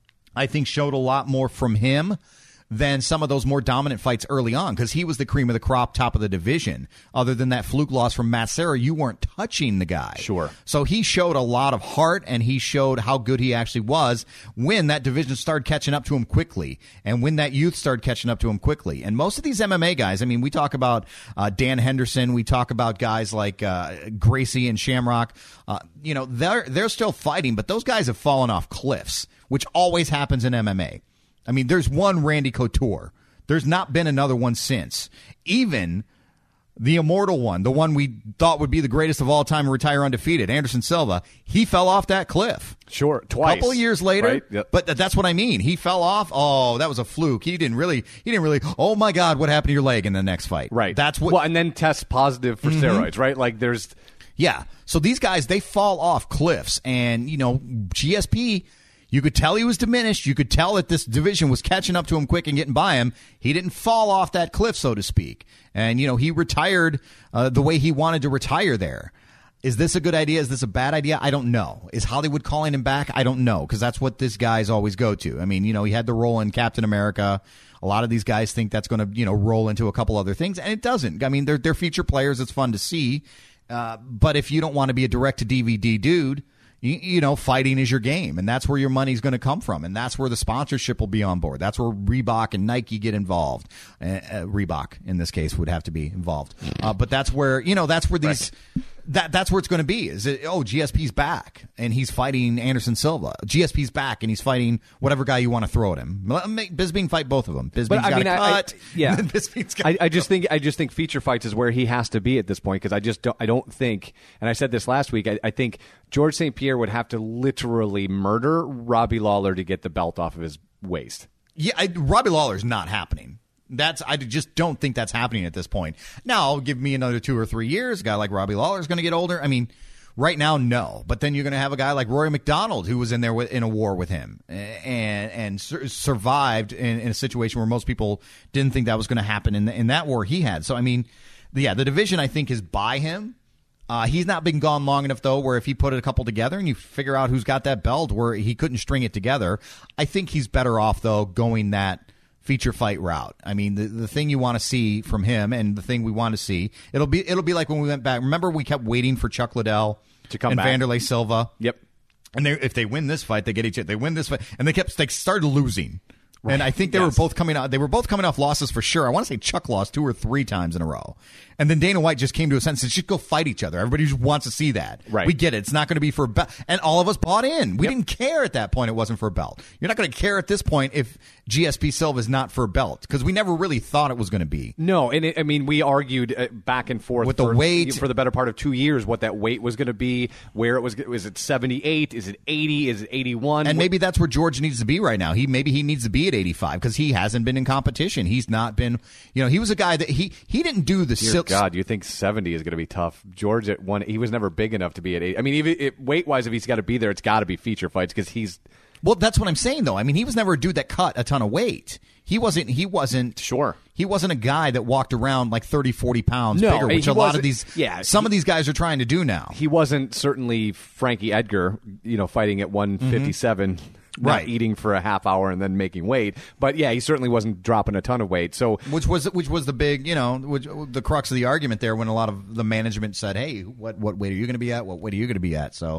I think, showed a lot more from him than some of those more dominant fights early on, because he was the cream of the crop, top of the division. Other than that fluke loss from Matt Serra, you weren't touching the guy. Sure. So he showed a lot of heart, and he showed how good he actually was when that division started catching up to him quickly, and when that youth started catching up to him quickly. And most of these M M A guys, I mean, we talk about uh, Dan Henderson, we talk about guys like uh, Gracie and Shamrock. Uh, you know, they're they're still fighting, but those guys have fallen off cliffs, which always happens in M M A. I mean, there's one Randy Couture. There's not been another one since. Even the immortal one, the one we thought would be the greatest of all time and retire undefeated, Anderson Silva, he fell off that cliff. Sure, twice. A couple of years later, right? Yep. But th- that's what I mean. He fell off. Oh, that was a fluke. He didn't really, he didn't really, oh my God, what happened to your leg in the next fight? Right. That's what. Well, and then test positive for mm-hmm. steroids, right? Like there's. Yeah. So these guys, they fall off cliffs. And, you know, G S P, you could tell he was diminished. You could tell that this division was catching up to him quick and getting by him. He didn't fall off that cliff, so to speak. And, you know, he retired uh, the way he wanted to retire there. Is this a good idea? Is this a bad idea? I don't know. Is Hollywood calling him back? I don't know, because that's what this guys always go to. I mean, you know, he had the role in Captain America. A lot of these guys think that's going to, you know, roll into a couple other things, and it doesn't. I mean, they're, they're feature players. It's fun to see. Uh, but if you don't want to be a direct-to-D V D dude, You, you know, fighting is your game, and that's where your money's going to come from, and that's where the sponsorship will be on board. That's where Reebok and Nike get involved. Uh, uh, Reebok, in this case, would have to be involved. Uh, but that's where, you know, that's where these that that's where it's going to be. Is it? Oh, G S P's back, and he's fighting Anderson Silva. G S P's back, and he's fighting whatever guy you want to throw at him. Let make Bisping fight both of them. Bisping's but, I got mean, a cut. I, I, yeah, got I, I just think I just think feature fights is where he has to be at this point, because I just don't I don't think, and I said this last week, I, I think George Saint Pierre would have to literally murder Robbie Lawler to get the belt off of his waist. Yeah, I, Robbie Lawler's not happening. That's I just don't think that's happening at this point. Now, give me another two or three years. A guy like Robbie Lawler is going to get older. I mean, right now, no. But then you're going to have a guy like Rory McDonald, who was in there with, in a war with him and and sur- survived in, in a situation where most people didn't think that was going to happen in the, in that war he had. So I mean, yeah, the division I think is by him. Uh, he's not been gone long enough, though, where if he put a couple together and you figure out who's got that belt where he couldn't string it together, I think he's better off, though, going that feature fight route. I mean, the the thing you want to see from him, and the thing we want to see, it'll be it'll be like when we went back. Remember, we kept waiting for Chuck Liddell to come and back. Vanderlei Silva. Yep. And they, if they win this fight, they get each other. They win this fight, and they kept they started losing. Right. And I think they yes. were both coming out. They were both coming off losses for sure. I want to say Chuck lost two or three times in a row, and then Dana White just came to a sense and said, "Just go fight each other." Everybody just wants to see that. Right. We get it. It's not going to be for a belt, and all of us bought in. We yep. didn't care at that point. It wasn't for a belt. You're not going to care at this point if G S P Silva is not for a belt, because we never really thought it was going to be. No, and it, I mean, we argued uh, back and forth with the for, weight for the better part of two years what that weight was going to be, where it was. Was it seventy-eight? Is it eighty? Is it eighty-one? And maybe that's where George needs to be right now. He maybe he needs to be at eighty-five, because he hasn't been in competition. He's not been, you know, he was a guy that he he didn't do the Dear silk. God, you think seventy is going to be tough? George at one, he was never big enough to be at eighty. I mean, even it, weight wise, if he's got to be there, it's got to be feature fights, because he's. Well, that's what I'm saying, though. I mean, he was never a dude that cut a ton of weight. He wasn't. He wasn't. Sure. He wasn't a guy that walked around like thirty, forty pounds no, bigger, which a lot of these. Yeah, some he, of these guys are trying to do now. He wasn't certainly Frankie Edgar, you know, fighting at one fifty-seven. Mm-hmm. Not right, eating for a half hour and then making weight, but yeah, he certainly wasn't dropping a ton of weight. So, which was which was the big, you know, which, the crux of the argument there when a lot of the management said, "Hey, what what weight are you going to be at? What weight are you going to be at?" So,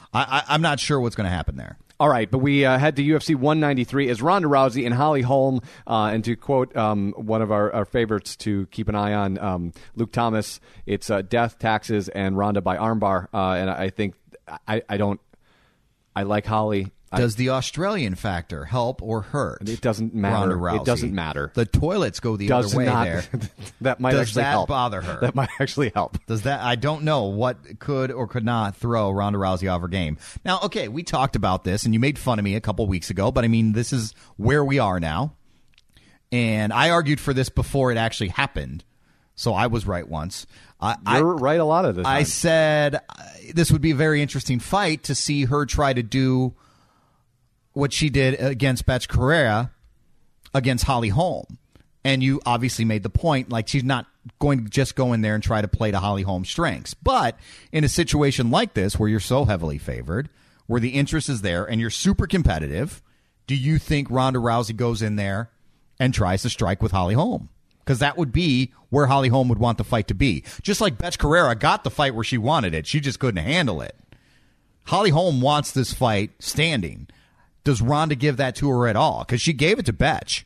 I, I, I'm not sure what's going to happen there. All right, but we uh, head to U F C one ninety-three as Ronda Rousey and Holly Holm, uh, and to quote um, one of our, our favorites to keep an eye on, um, Luke Thomas, it's uh, death, taxes, and Ronda by armbar. Uh, and I think I, I don't – I like Holly. Does I, the Australian factor help or hurt? It doesn't matter. Ronda Rousey? It doesn't matter. The toilets go the Does other way not, there. That might Does actually that help. bother her? That might actually help. Does that? I don't know what could or could not throw Ronda Rousey off her game. Now, okay, we talked about this, and you made fun of me a couple weeks ago, but I mean, this is where we are now. And I argued for this before it actually happened, so I was right once. Uh, You're I, right a lot of the time. I said uh, this would be a very interesting fight to see her try to do what she did against Bethe Correia against Holly Holm. And you obviously made the point, like, she's not going to just go in there and try to play to Holly Holm's strengths. But in a situation like this, where you're so heavily favored, where the interest is there, and you're super competitive, do you think Ronda Rousey goes in there and tries to strike with Holly Holm? Because that would be where Holly Holm would want the fight to be. Just like Bethe Correia got the fight where she wanted it. She just couldn't handle it. Holly Holm wants this fight standing. Does Ronda give that to her at all? Because she gave it to Bethe.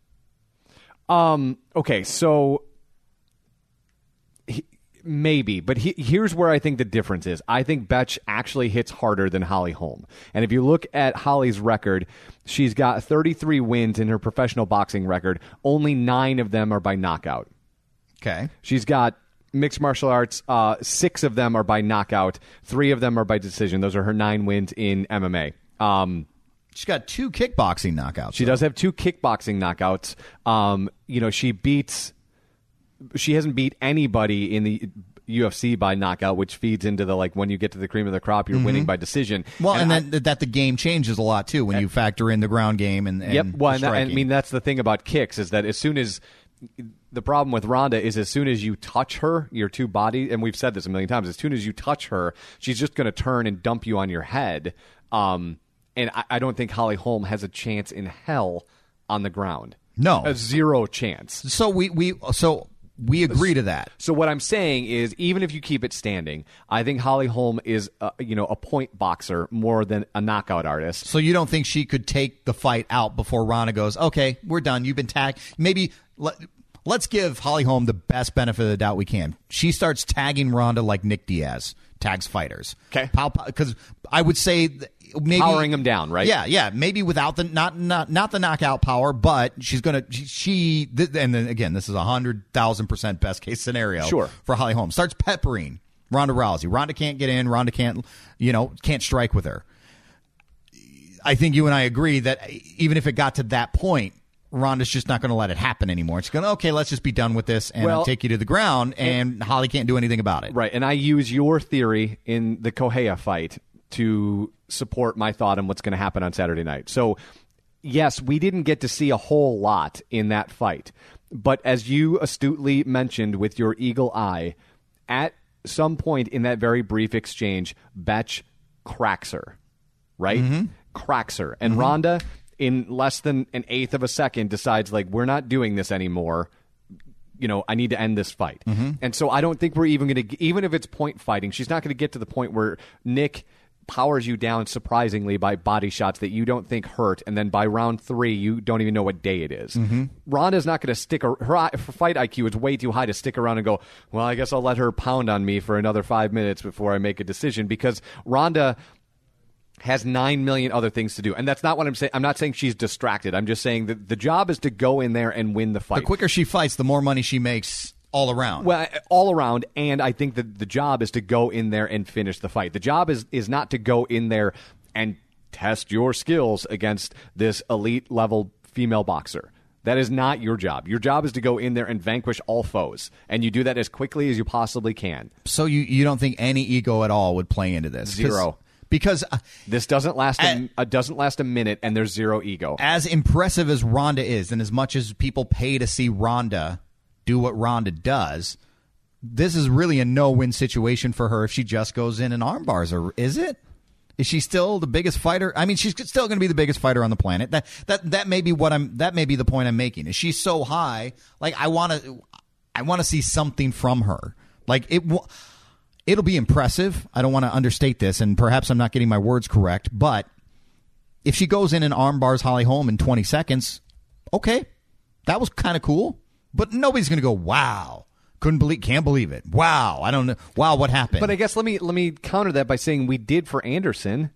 Um. Okay, so he, maybe, but he, here's where I think the difference is. I think Bethe actually hits harder than Holly Holm. And if you look at Holly's record, she's got thirty-three wins in her professional boxing record. Only nine of them are by knockout. Okay. She's got mixed martial arts. Uh, six of them are by knockout. Three of them are by decision. Those are her nine wins in M M A. Um. She's got two kickboxing knockouts. She though. does have two kickboxing knockouts. Um, you know, she beats. She hasn't beat anybody in the U F C by knockout, which feeds into the, like, when you get to the cream of the crop, you're mm-hmm. winning by decision. Well, and, and then I, that the game changes a lot too when you factor in the ground game and, and yep. Well, and, the that, and I mean that's the thing about kicks is that as soon as the problem with Ronda is as soon as you touch her, your two body, and we've said this a million times, as soon as you touch her, she's just going to turn and dump you on your head. Um, And I, I don't think Holly Holm has a chance in hell on the ground. No, a zero chance. So we we so we agree to that. So what I'm saying is, even if you keep it standing, I think Holly Holm is a, you know a point boxer more than a knockout artist. So you don't think she could take the fight out before Ronda goes, okay, we're done. You've been tagged. Maybe let, let's give Holly Holm the best benefit of the doubt we can. She starts tagging Ronda like Nick Diaz tags fighters. Okay, because I would say. Th- Maybe, powering him down, right? Yeah, yeah. Maybe without the not not not the knockout power, but she's gonna she, she th- and then again, this is a hundred thousand percent best case scenario. Sure. For Holly Holm, starts peppering Ronda Rousey. Ronda can't get in. Ronda can't you know can't strike with her. I think you and I agree that even if it got to that point, Ronda's just not going to let it happen anymore. It's going to, okay, let's just be done with this and well, I'll take you to the ground, and, and Holly can't do anything about it. Right, and I use your theory in the Correia fight to support my thought on what's going to happen on Saturday night. So, yes, we didn't get to see a whole lot in that fight. But as you astutely mentioned with your eagle eye, at some point in that very brief exchange, Bethe cracks her, right? Mm-hmm. Cracks her. And mm-hmm. Ronda, in less than an eighth of a second, decides, like, we're not doing this anymore. You know, I need to end this fight. Mm-hmm. And so I don't think we're even going to, even if it's point fighting, she's not going to get to the point where Nick powers you down surprisingly by body shots that you don't think hurt, and then by round three, you don't even know what day it is. Mm-hmm. Ronda's not going to stick, her, her fight I Q is way too high to stick around and go, well, I guess I'll let her pound on me for another five minutes before I make a decision, because Ronda has nine million other things to do. And that's not what I'm saying. I'm not saying she's distracted. I'm just saying that the job is to go in there and win the fight. The quicker she fights, the more money she makes all around. Well, all around, and I think that the job is to go in there and finish the fight. The job is, is not to go in there and test your skills against this elite-level female boxer. That is not your job. Your job is to go in there and vanquish all foes, and you do that as quickly as you possibly can. So you, you don't think any ego at all would play into this? Zero. Because uh, this doesn't last a, uh, doesn't last a minute, and there's zero ego. As impressive as Ronda is, and as much as people pay to see Ronda do what Ronda does, this is really a no-win situation for her if she just goes in and armbars her. Is it? Is she still the biggest fighter? I mean, she's still going to be the biggest fighter on the planet. That that that may be what I'm. That may be the point I'm making. Is she so high? Like I want to, I want to see something from her. Like it. It'll be impressive. I don't want to understate this, and perhaps I'm not getting my words correct, but if she goes in and arm bars Holly Holm in twenty seconds, okay, that was kind of cool. But nobody's going to go, wow. Couldn't believe, can't believe it. Wow, I don't know. Wow, what happened? But I guess let me let me counter that by saying we did for Anderson.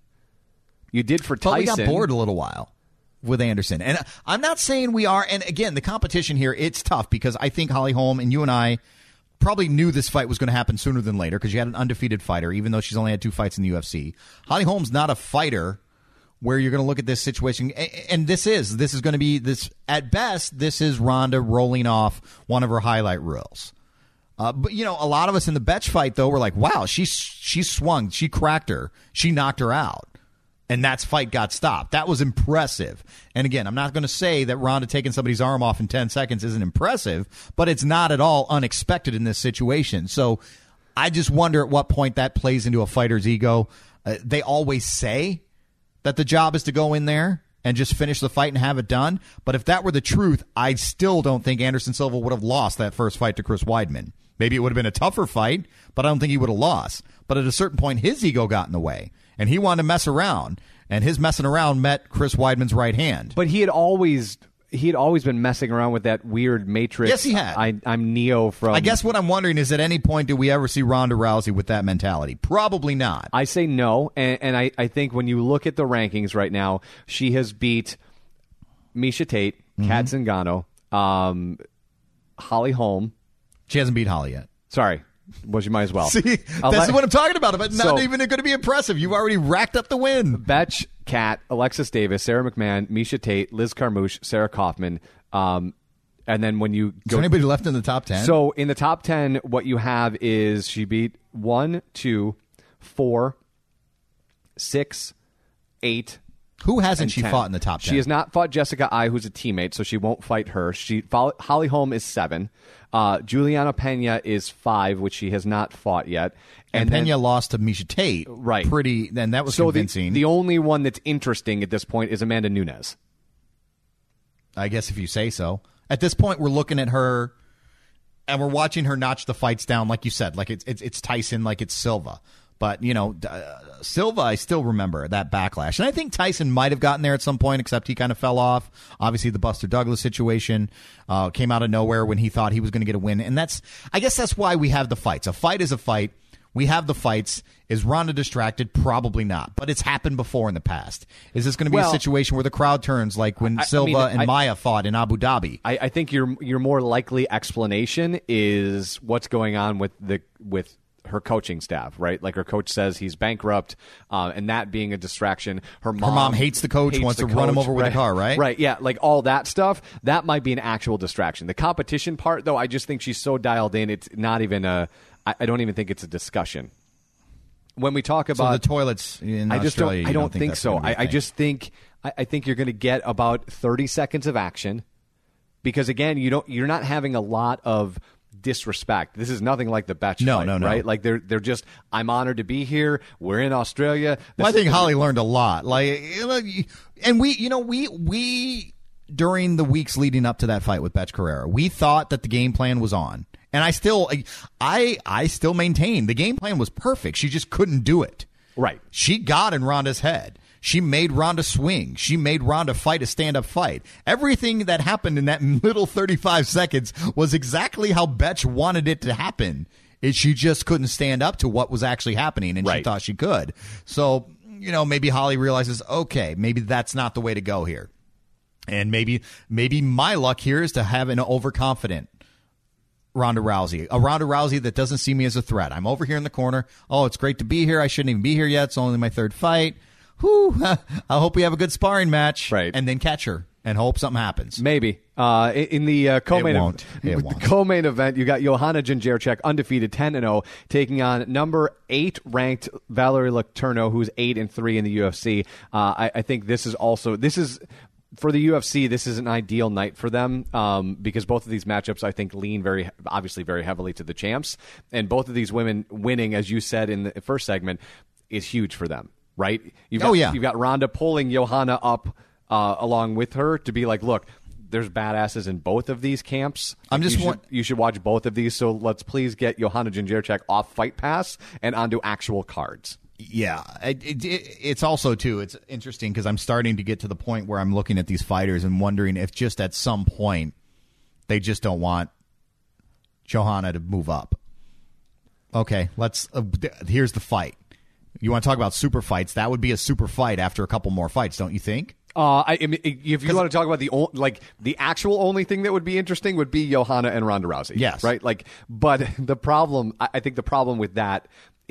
You did for Tyson. But we got bored a little while with Anderson. And I'm not saying we are. And again, the competition here, it's tough because I think Holly Holm and you and I probably knew this fight was going to happen sooner than later because you had an undefeated fighter, even though she's only had two fights in the U F C. Holly Holm's not a fighter where you're going to look at this situation. And this is. This is going to be, this at best, this is Ronda rolling off one of her highlight reels. Uh, but, you know, a lot of us in the Betch fight, though, were like, wow, she, she swung. She cracked her. She knocked her out. And that fight got stopped. That was impressive. And again, I'm not going to say that Ronda taking somebody's arm off in ten seconds isn't impressive, but it's not at all unexpected in this situation. So I just wonder at what point that plays into a fighter's ego. Uh, they always say that the job is to go in there and just finish the fight and have it done. But if that were the truth, I still don't think Anderson Silva would have lost that first fight to Chris Weidman. Maybe it would have been a tougher fight, but I don't think he would have lost. But at a certain point, his ego got in the way, and he wanted to mess around, and his messing around met Chris Weidman's right hand. But he had always he had always been messing around with that weird Matrix. Yes, he had. I, I'm Neo from... I guess what I'm wondering is, at any point, do we ever see Ronda Rousey with that mentality? Probably not. I say no, and, and I, I think when you look at the rankings right now, she has beat Miesha Tate, mm-hmm. Kat Zingano, um, Holly Holm. She hasn't beat Holly yet. Sorry. Well, you might as well. See, that's Ale- what I'm talking about. But not so, even going to be impressive. You've already racked up the win. Betch, Kat, Alexis Davis, Sarah McMahon, Miesha Tate, Liz Carmouche, Sarah Kaufman. Um, and then when you Is go... there anybody left in the top ten? So in the top ten, what you have is she beat one, two, four, six, eight... Who hasn't she ten. fought in the top ten? She has not fought Jessica Ai, who's a teammate, so she won't fight her. She Holly Holm is seven. Uh, Juliana Pena is five, which she has not fought yet. And, and Pena then, lost to Miesha Tate. Right. Pretty, and that was so convincing. The, the only one that's interesting at this point is Amanda Nunes. I guess if you say so. At this point, we're looking at her, and we're watching her notch the fights down, like you said, like it's it's, it's Tyson, like it's Silva. But, you know, uh, Silva, I still remember that backlash. And I think Tyson might have gotten there at some point, except he kind of fell off. Obviously, the Buster Douglas situation uh, came out of nowhere when he thought he was going to get a win. And that's, I guess that's why we have the fights. A fight is a fight. We have the fights. Is Ronda distracted? Probably not. But it's happened before in the past. Is this going to be well, a situation where the crowd turns like when I, Silva I mean, and I, Maya fought in Abu Dhabi? I, I think your your more likely explanation is what's going on with the with her coaching staff, right? Like her coach says he's bankrupt, uh, and that being a distraction. Her mom, her mom hates the coach, hates wants the to coach, run him over with right, a car, right? Right, yeah, like all that stuff. That might be an actual distraction. The competition part, though, I just think she's so dialed in. It's not even a. I, I don't even think it's a discussion. When we talk about so the toilets in I just Australia, don't. I don't, don't think, think that's so. gonna be a I, I thing. just think. I, I think you're going to get about thirty seconds of action, because again, you don't. You're not having a lot of disrespect. This is nothing like the Betch no, fight, no, no. right? Like they're they're just. I'm honored to be here. We're in Australia. Well, I This think is- Holly learned a lot. Like, you know, and we, you know, we we during the weeks leading up to that fight with Betch Carrera, we thought that the game plan was on, and I still, I I still maintain the game plan was perfect. She just couldn't do it. Right. She got in Ronda's head. She made Ronda swing. She made Ronda fight a stand-up fight. Everything that happened in that middle thirty-five seconds was exactly how Betch wanted it to happen. It, she just couldn't stand up to what was actually happening, and right. she thought she could. So, you know, maybe Holly realizes, okay, maybe that's not the way to go here. And maybe maybe my luck here is to have an overconfident Ronda Rousey, a Ronda Rousey that doesn't see me as a threat. I'm over here in the corner. Oh, it's great to be here. I shouldn't even be here yet. It's only my third fight. Whew, I hope we have a good sparring match. Right. And then catch her and hope something happens. Maybe. Uh, in in the uh, co-main It won't. event, It won't. the co-main event, you got Johanna Jędrzejczyk, undefeated, ten and oh, taking on number eight ranked Valerie Letourneau, who's eight and three in the U F C. Uh, I, I think this is also this is. For the U F C, this is an ideal night for them um, because both of these matchups, I think, lean very, obviously very heavily to the champs. And both of these women winning, as you said in the first segment, is huge for them, right? You've got, oh, yeah. You've got Ronda pulling Johanna up uh, along with her to be like, look, there's badasses in both of these camps. I'm just you want- should, you should watch both of these. So let's please get Johanna Jędrzejczyk off Fight Pass and onto actual cards. Yeah, it, it, it's also, too, it's interesting because I'm starting to get to the point where I'm looking at these fighters and wondering if just at some point they just don't want Johanna to move up. Okay, let's. Uh, here's the fight. You want to talk about super fights? That would be a super fight after a couple more fights, don't you think? Uh, I, I mean, if you want to talk about the o- like the actual only thing that would be interesting would be Johanna and Ronda Rousey. Yes, right. Like, but the problem, I, I think, the problem with that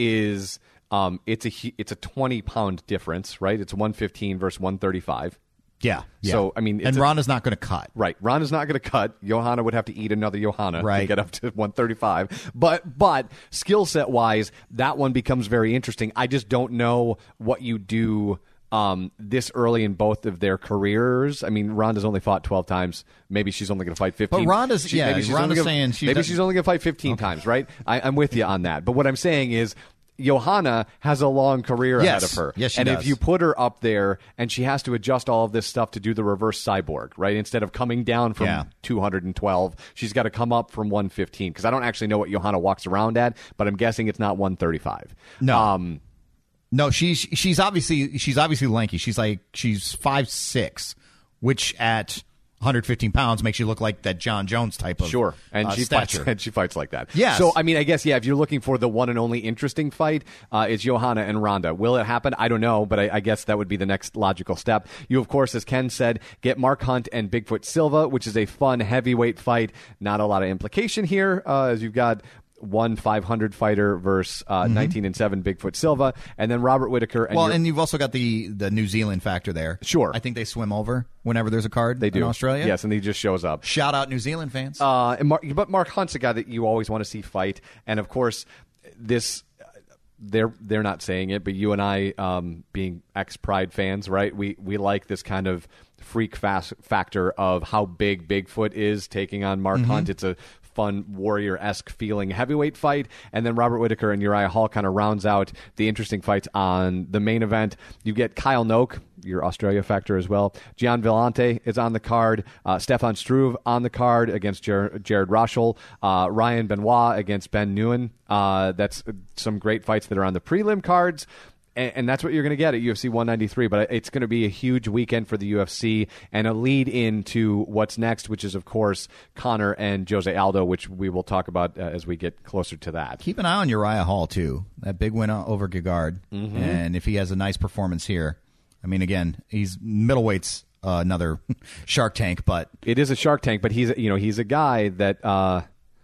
is. Um, it's a it's a twenty pound difference, right? It's one fifteen versus one thirty-five. Yeah, yeah. So I mean, it's and a, Ronda's not going to cut. Right, Ronda's not going to cut. Johanna would have to eat another Johanna right. to get up to one thirty-five. But but skill set wise, that one becomes very interesting. I just don't know what you do. Um, this early in both of their careers. I mean, Ronda's only fought twelve times. Maybe she's only going to fight fifteen. But Ronda's, she, yeah, maybe she's Ronda's only gonna, saying she maybe doesn't... she's only going to fight fifteen okay. times, right? I, I'm with you on that. But what I'm saying is, Johanna has a long career yes. ahead of her. Yes, she and does. if you put her up there and she has to adjust all of this stuff to do the reverse cyborg, right? Instead of coming down from yeah. two hundred twelve, she's got to come up from one fifteen. Because I don't actually know what Johanna walks around at, but I'm guessing it's not one thirty-five. No. Um, no, she's she's obviously she's obviously lanky. She's like she's five six, which at one hundred fifteen pounds makes you look like that John Jones type of sure, and uh, she stature. fights, and she fights like that. Yes. So I mean, I guess yeah. If you're looking for the one and only interesting fight, uh, it's Johanna and Ronda. Will it happen? I don't know, but I, I guess that would be the next logical step. You, of course, as Ken said, get Mark Hunt and Bigfoot Silva, which is a fun heavyweight fight. Not a lot of implication here, uh, as you've got one five hundred fighter versus uh, mm-hmm. nineteen and seven Bigfoot Silva, and then Robert Whittaker. And well, and you've also got the the New Zealand factor there. Sure, I think they swim over whenever there's a card. They do in Australia. Yes, and he just shows up. Shout out New Zealand fans. Uh, and Mark, but Mark Hunt's a guy that you always want to see fight, and of course, this. They're they're not saying it, but you and I, um, being ex-Pride fans, right? We we like this kind of freak fast factor of how big Bigfoot is taking on Mark mm-hmm. Hunt. It's a fun warrior-esque feeling heavyweight fight, and then Robert Whittaker and Uriah Hall kind of rounds out the interesting fights on the main event. You get Kyle Noak, your Australia factor as well. Gian Villante is on the card. Uh, Stefan Struve on the card against Jer- Jared Rochel. Uh, Ryan Benoit against Ben Nguyen. Uh, that's some great fights that are on the prelim cards. And that's what you're going to get at U F C one ninety-three. But it's going to be a huge weekend for the U F C and a lead into what's next, which is, of course, Conor and Jose Aldo, which we will talk about uh, as we get closer to that. Keep an eye on Uriah Hall, too. That big win over Gegard. Mm-hmm. And if he has a nice performance here, I mean, again, he's middleweight's uh, another Shark Tank, but it is a Shark Tank. But he's you know he's a guy that uh,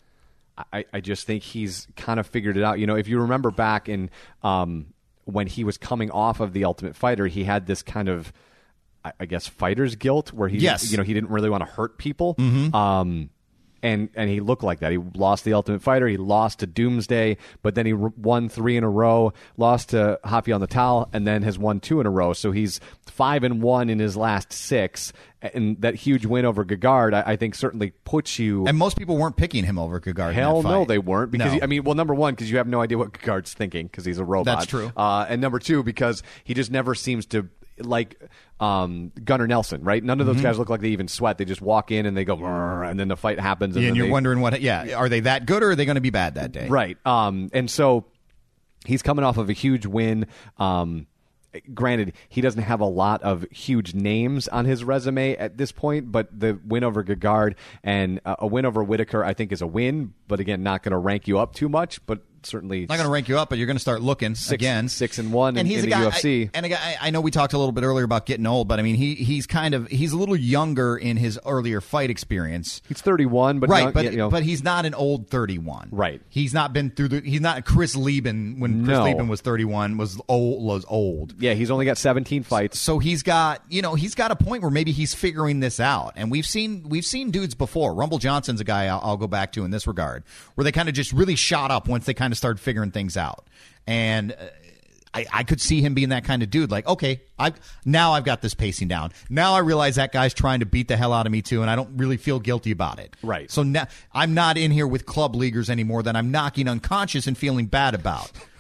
I I just think he's kind of figured it out. You know, if you remember back in. Um, when he was coming off of The Ultimate Fighter, he had this kind of, I guess, fighter's guilt where he, yes. you know, he didn't really want to hurt people. Mm-hmm. Um, and and he looked like that. He lost The Ultimate Fighter. He lost to Doomsday, but then he r- won three in a row, lost to Rafael Natal, and then has won two in a row. So he's five and one in his last six. And that huge win over Gegard, I, I think, certainly puts you. And most people weren't picking him over Gegard. Hell in that fight. no, they weren't. Because no. he, I mean, well, number one, because you have no idea what Gegard's thinking because he's a robot. That's true. Uh, and number two, because he just never seems to like um, Gunnar Nelson, right? None of those mm-hmm. guys look like they even sweat. They just walk in and they go, and then the fight happens. And, yeah, and you're they, wondering what? Yeah, are they that good or are they going to be bad that day? Right. Um, and so he's coming off of a huge win. Um, Granted, he doesn't have a lot of huge names on his resume at this point, but the win over Gegard and uh, a win over Whittaker, I think, is a win. But again, not going to rank you up too much. But certainly not going to rank you up, but you're going to start looking six, again. Six and one and in, he's in a the guy, U F C. I, and a guy, I know we talked a little bit earlier about getting old, but I mean, he he's kind of he's a little younger in his earlier fight experience. He's thirty-one, but right, not, but you know. but he's not an old thirty-one. Right, he's not been through the. He's not Chris Lieben when Chris no. Lieben was thirty-one. Was old. Was old. Yeah, he's only got seventeen fights. So he's got you know he's got a point where maybe he's figuring this out. And we've seen we've seen dudes before. Rumble Johnson's a guy I'll, I'll go back to in this regard, where they kind of just really shot up once they kind of started figuring things out. And uh, I, I could see him being that kind of dude. Like, okay, I now I've got this pacing down. Now I realize that guy's trying to beat the hell out of me too, and I don't really feel guilty about it. Right. So now I'm not in here with club leaguers anymore that I'm knocking unconscious and feeling bad about.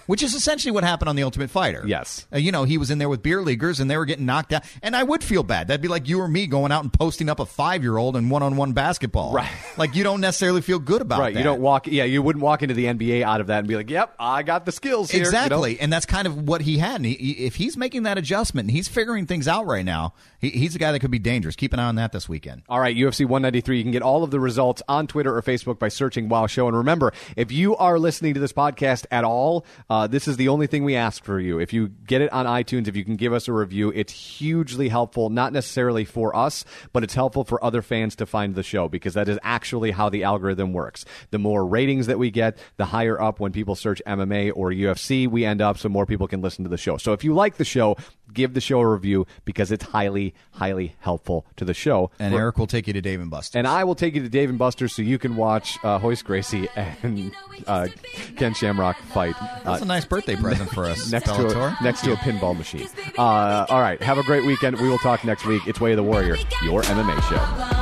which is essentially what happened on The Ultimate Fighter. Yes. Uh, you know, he was in there with beer leaguers, and they were getting knocked out. And I would feel bad. That'd be like you or me going out and posting up a five-year-old in one-on-one basketball. Right. Like, you don't necessarily feel good about right. that. You don't walk. Yeah, you wouldn't walk into the N B A out of that and be like, "Yep, I got the skills here." Exactly, you know? And that's kind of what he had. And he, if he's making that adjustment, and he's figuring things out right now, he, he's a guy that could be dangerous. Keep an eye on that this weekend. All right, U F C one ninety-three. You can get all of the results on Twitter or Facebook by searching Wow Show. And remember, if you are listening to this podcast at all, uh, this is the only thing we ask for you. If you get it on iTunes, if you can give us a review, it's hugely helpful, not necessarily for us, but it's helpful for other fans to find the show, because that is actually how the algorithm works. The more ratings that we get, the higher up when people search M M A or U F C we end up, so more people can listen to the show. So if you like the show, give the show a review, because it's highly, highly helpful to the show. And For, Eric will take you to Dave and Buster's. And I will take you to Dave and Buster's so you can watch uh, Hoist Gracie and uh, Ken Shamrock fight. That's uh, a nice birthday present for us. next to a, next to a pinball machine. Uh, all right, have a great weekend. We will talk next week. It's Way of the Warrior, your M M A show.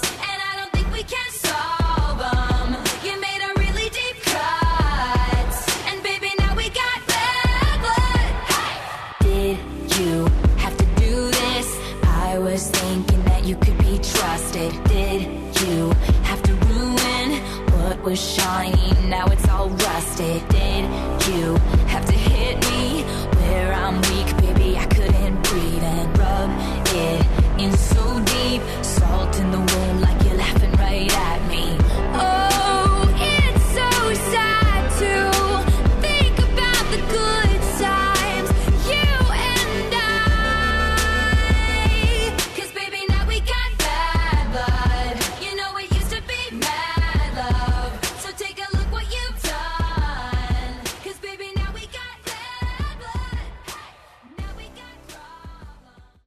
Was thinking that you could be trusted. Did you have to ruin what was shiny? Now it's all rusted. Did you have to